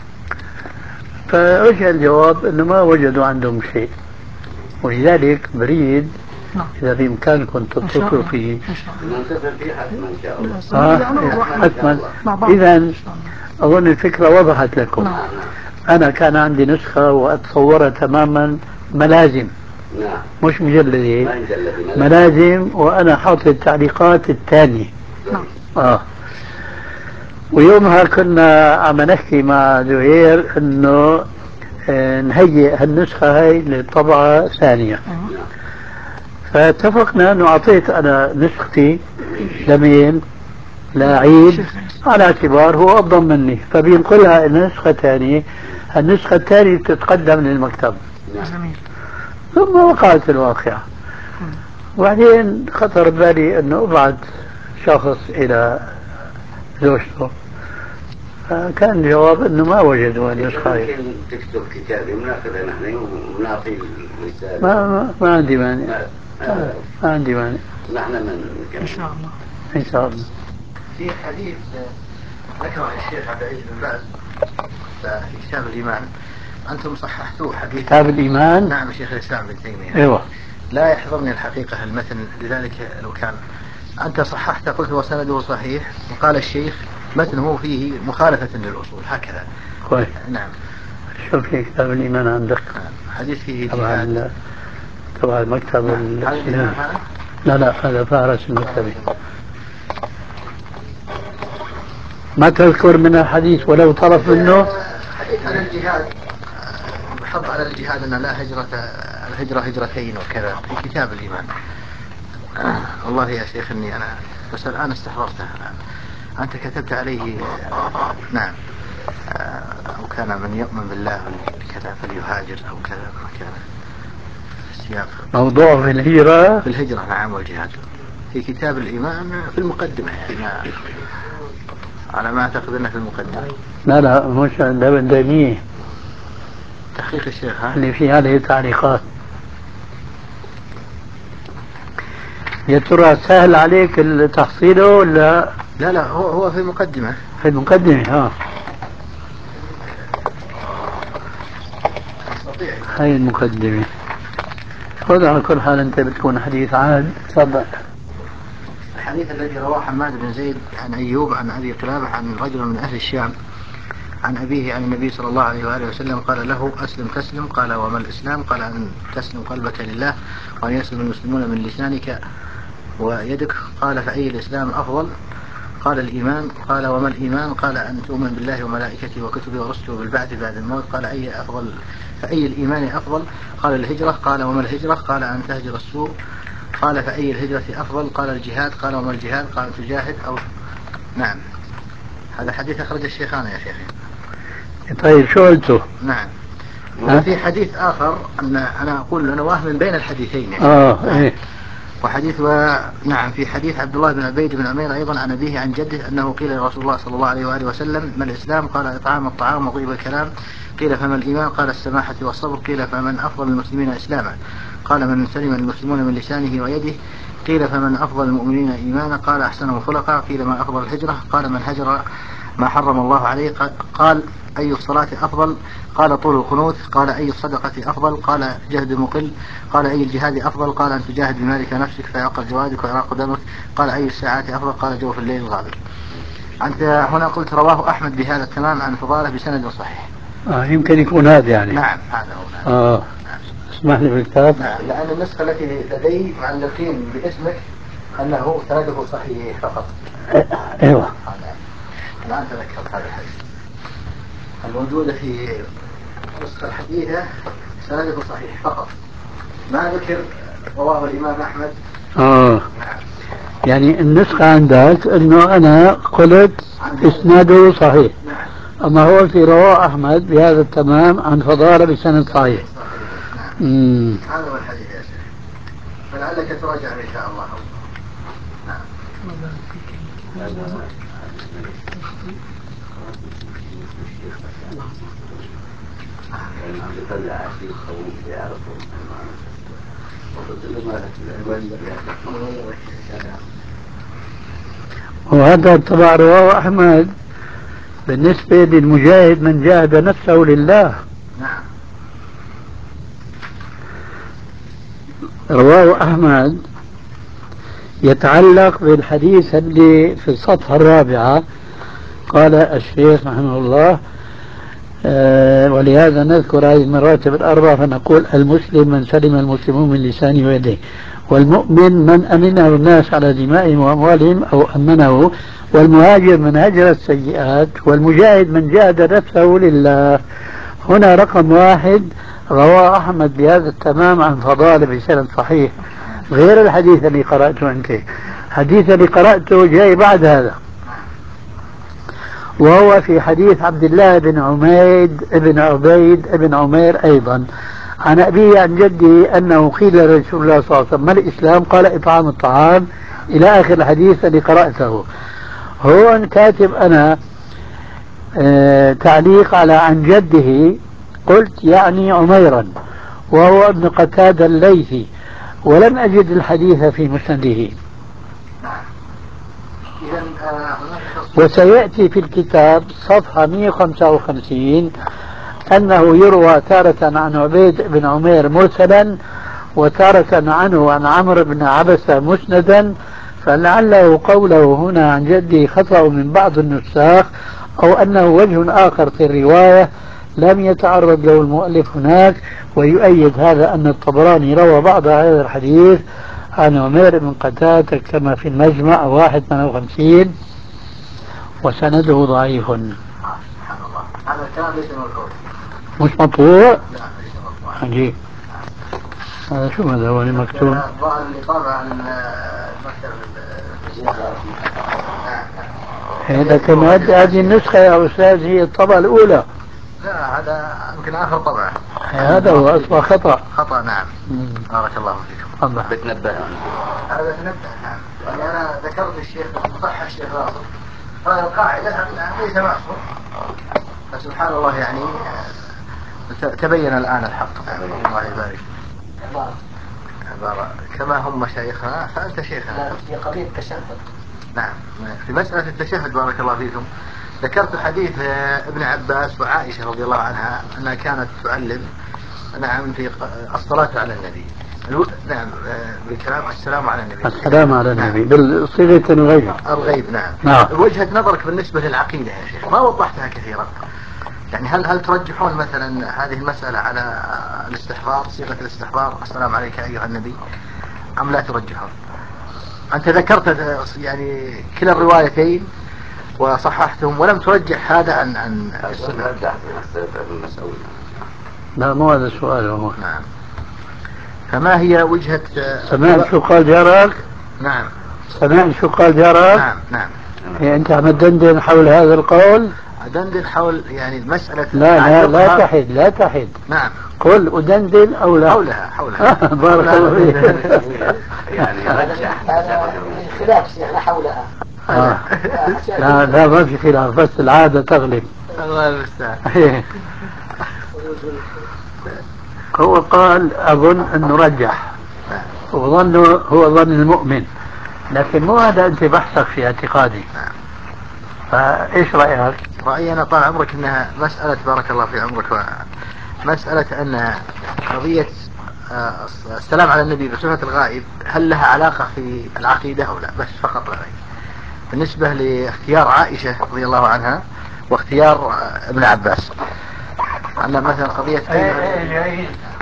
Speaker 2: فاجى الجواب انه ما وجدوا عندهم شيء، ولذلك بريد
Speaker 1: نعم.
Speaker 2: اذا بامكانكم تتصلوا فيه.
Speaker 4: ننتظر فيه حتما ان شاء الله.
Speaker 2: اه حتما. اذا اظن الفكرة وضحت لكم.
Speaker 1: نعم.
Speaker 2: انا كان عندي نسخة واتصورها تماما ملازم.
Speaker 4: نعم.
Speaker 2: مش مجلدة، ملازم، وانا حاطط التعليقات الثانية.
Speaker 1: نعم.
Speaker 2: اه ويومها كنا عم نحكي مع زهير انه اه نهيئ هالنسخة هاي لطبعة ثانية. فاتفقنا انه اعطيت انا نسختي لمين؟ لعيد، على اعتبار هو افضل مني، فبينقلها نسخة ثانية. النسخة الثانية تتقدم للمكتب.
Speaker 1: جميل.
Speaker 2: ثم وقعت الواقعة. وبعدين خطر بالي انه ابعث شخص الى زوجته، كان الجواب انه ما وجدوا النسخة.
Speaker 4: ممكن تكتب كتابي وناخذها نحن ونعطي الرسالة.
Speaker 2: ما, ما, ما عندي مانع. ما, ما عندي مانع.
Speaker 4: نحن من
Speaker 1: ان شاء الله.
Speaker 2: إن شاء الله.
Speaker 3: في حديث ذكره الشيخ عبد العزيز بن باز في كتاب الإيمان، أنتم صححتوه حديث
Speaker 2: كتاب الإيمان.
Speaker 3: نعم شيخ الإسلام ابن تيمية.
Speaker 2: أيوة.
Speaker 3: لا يحضرني الحقيقة المتن، لذلك لو كان أنت صححت قلت وسنده صحيح، وقال الشيخ متنه فيه مخالفة للأصول هكذا.
Speaker 2: كويس.
Speaker 3: نعم.
Speaker 2: شوف في كتاب الإيمان عندك.
Speaker 3: حديث فيه
Speaker 2: طبعا طبعا المكتب الإسلامي.
Speaker 3: نعم.
Speaker 2: لا لا هذا فارس المكتبي. ما تذكر من الحديث ولو طرف منه؟
Speaker 3: حديث عن الجهاد، بحط على الجهاد أن لا هجرة، الهجرة هجرتين وكذا في كتاب الإيمان. آه والله يا شيخ إني أنا بس الآن استحضرته. أنت كتبت عليه نعم آه أو كان من يؤمن بالله كذا فليهاجر أو كذا ما كان السياق
Speaker 2: موضوع في الهجرة
Speaker 3: في الهجرة نعم والجهاد في كتاب الإيمان في المقدمة فيما على ما أعتقد أنه في المقدمة.
Speaker 2: لا لا مش ابن تيمية،
Speaker 3: تحقيق الشيخ ها
Speaker 2: اللي في هذه التعليقات. يا ترى سهل عليك تحصيله ولا؟
Speaker 3: لا لا هو هو في المقدمة.
Speaker 2: في المقدمة ها. هاي المقدمة. خذ على كل حال أنت بتكون حديث عاد. تفضل.
Speaker 3: الحديث الذي رواه حماد بن زيد عن أيوب عن أبي قلابة عن رجل من أهل الشام عن أبيه عن النبي صلى الله عليه وآله وسلم قال له أسلم تسلم. قال وما الإسلام؟ قال أن تسلم قلبك لله وأن يسلم المسلمون من لسانك ويدك. قال فأي الإسلام أفضل؟ قال الإيمان. قال وما الإيمان؟ قال أن تؤمن بالله وملائكته وكتبه ورسله بالبعث بعد الموت. قال أي أفضل؟ فأي الإيمان أفضل؟ قال الهجرة. قال وما الهجرة؟ قال أن تهجر السوء. قال فأي الهجرة أفضل؟ قال الجهاد. قال وما الجهاد؟ قال تجاهد أو نعم. هذا حديث أخرج الشيخان يا شيخي.
Speaker 2: طيب شو قلته؟
Speaker 3: نعم. وفي حديث آخر أن أنا أقول أنا واهم من بين الحديثين يعني.
Speaker 2: آه
Speaker 3: نعم.
Speaker 2: إيه.
Speaker 3: وحديث و... نعم في حديث عبد الله بن عبيد بن عمير أيضا عن أبيه عن جده أنه قيل لرسول الله صلى الله عليه وآله وسلم ما الإسلام؟ قال إطعام الطعام وطيب الكلام. قيل فما الإيمان؟ قال السماحة والصبر. قيل فمن أفضل المسلمين إسلاما؟ قال من سلم المسلمون من لسانه ويده. قيل فمن أفضل المؤمنين إيمانا؟ قال أحسنهم خلقا. قيل ما أفضل الهجرة؟ قال من هجر ما حرم الله عليه. قال أي الصلاة أفضل؟ قال طول القنوت. قال أي الصدقة أفضل؟ قال جهد المقل. قال أي الجهاد أفضل؟ قال أن تجاهد بمالك نفسك فيعقل جوادك ويراق دمك. قال أي الساعات أفضل؟ قال جوف الليل الغابر. أنت هنا قلت رواه أحمد بهذا التمام عن فضالة بسند صحيح.
Speaker 2: آه يمكن يكون هذا يعني.
Speaker 3: نعم هذا هو. نعم.
Speaker 2: آه
Speaker 3: نعم.
Speaker 2: اسمح لي بالكتاب.
Speaker 3: نعم لأن النسخة التي لدي معلقين باسمك أنه سنده صحيح فقط.
Speaker 2: ايوه.
Speaker 3: الآن تذكرت هذا الحديث الموجودة في النسخة الحديثة سنده صحيح فقط ما ذكر رواه الإمام أحمد.
Speaker 2: آه يعني النسخة عندك أنه أنا قلت إسناده صحيح.
Speaker 3: نعم.
Speaker 2: أما هو في رواه أحمد بهذا التمام عن فضالة بسند صحيح.
Speaker 3: نعم. هذا هو الحديث يا شيخ فلعلك تراجع إن شاء الله. نعم.
Speaker 2: وهذا طبعا رواه أحمد بالنسبة للمجاهد من جاهد نفسه لله.
Speaker 3: نعم.
Speaker 2: رواه أحمد يتعلق بالحديث اللي في الصفحة الرابعة. قال الشيخ رحمه الله آه ولهذا نذكر هذه المراتب الأربعة فنقول المسلم من سلم المسلمون من لسانه ويده، والمؤمن من أمنه الناس على دمائهم وأموالهم أو أمنه، والمهاجر من هجر السيئات، والمجاهد من جاهد نفسه لله. هنا رقم واحد رواه أحمد بهذا التمام عن فضالة بسند صحيح غير الحديث اللي قرأته أنت. الحديث اللي قرأته جاي بعد هذا وهو في حديث عبد الله بن عميد بن عبيد بن عمير أيضا عن أبيه عن جده أنه قيل لرسول الله صلى الله عليه وسلم ما الإسلام؟ قال إطعام الطعام إلى آخر الحديث اللي قرأته. هو كاتب أنا آه تعليق على عن جده قلت يعني عميرا وهو ابن قتادة الليثي ولم أجد الحديث في مسنده.
Speaker 3: إذا آه هناك
Speaker 2: وسيأتي في الكتاب صفحة مئة وخمسة وخمسين أنه يروى تارة عن عبيد بن عمير مرسلا وتارة عنه عن عمرو بن عبسة مسندا، فلعله قوله هنا عن جدي خطأ من بعض النساخ أو أنه وجه آخر في الرواية لم يتعرض له المؤلف هناك. ويؤيد هذا أن الطبراني روى بعض هذا الحديث عن عمير بن قتادة كما في المجمع واحد ثمانية وخمسين وسنده ضعيف.
Speaker 3: سبحان الله. هذا الكلام ليس مرفوع.
Speaker 2: مش مطبوع؟
Speaker 3: لا ليس مرفوع.
Speaker 2: عجيب. هذا شو هذا هو مكتوب؟
Speaker 3: الظاهر اللي طابع عن المكتب التجهيز.
Speaker 2: لكن هذه النسخة يا أستاذ هي الطبعة الأولى.
Speaker 3: لا هذا يمكن آخر طبعة.
Speaker 2: هذا هو أصبح خطأ.
Speaker 3: خطأ نعم. بارك الله فيكم.
Speaker 2: الله
Speaker 4: بتنبه.
Speaker 3: هذا تنبه نعم. يعني أنا ذكرت الشيخ صح الشيخ راصد هذا القاعدة ليس معصوم. فسبحان الله يعني تبين الآن الحق. نعم. الله يبارك. عبارة كما هم مشايخنا فأنت شيخنا.
Speaker 1: لا في قضية التشهد.
Speaker 3: نعم. في مسألة التشهد بارك الله فيكم ذكرت حديث ابن عباس وعائشة رضي الله عنها أنها كانت تعلم نعم في الصلاة على النبي. نعم بالكلام السلام على النبي.
Speaker 2: السلام على النبي.
Speaker 3: نعم.
Speaker 2: بالصيغة الغيب.
Speaker 3: الغيب نعم.
Speaker 2: نعم.
Speaker 3: وجهة نظرك بالنسبة للعقيدة يا شيخ ما وضحتها كثيرا. يعني هل هل ترجحون مثلا هذه المسألة على الاستحضار صيغة الاستحضار السلام عليك أيها النبي أم لا ترجحون؟ أنت ذكرت يعني كلا الروايتين وصححتهم ولم ترجح هذا عن عن السنة.
Speaker 2: لا مو هذا السؤال هو.
Speaker 3: نعم. فما هي وجهة
Speaker 2: سمعت شو قال جارك؟
Speaker 3: نعم.
Speaker 2: سمعت شو قال جارك؟
Speaker 3: نعم نعم.
Speaker 2: يعني أنت عم تدندن حول هذا القول؟
Speaker 3: أدندن حول يعني مسألة
Speaker 2: لا لا لا تحد لا تحد.
Speaker 3: نعم.
Speaker 2: قل أدندن أو لا؟
Speaker 3: حولها حولها.
Speaker 2: بارك الله فيك.
Speaker 4: يعني رجح
Speaker 1: خلاف يعني حولها.
Speaker 2: آه. لا لا ما في خلاف بس العادة تغلب.
Speaker 3: الله المستعان.
Speaker 2: هو قال أظن أنه رجح وظنه هو ظن المؤمن لكن مو هذا أنت بحثك في اعتقادي. فإيش رأيك؟
Speaker 3: رأيي أنا طال عمرك أنها مسألة بارك الله في عمرك مسألة أن قضية السلام على النبي بصفة الغائب هل لها علاقة في العقيدة أو لا بس فقط لا غير. بالنسبة لاختيار عائشة رضي الله عنها واختيار ابن عباس أن مثلا قضية
Speaker 2: أي أي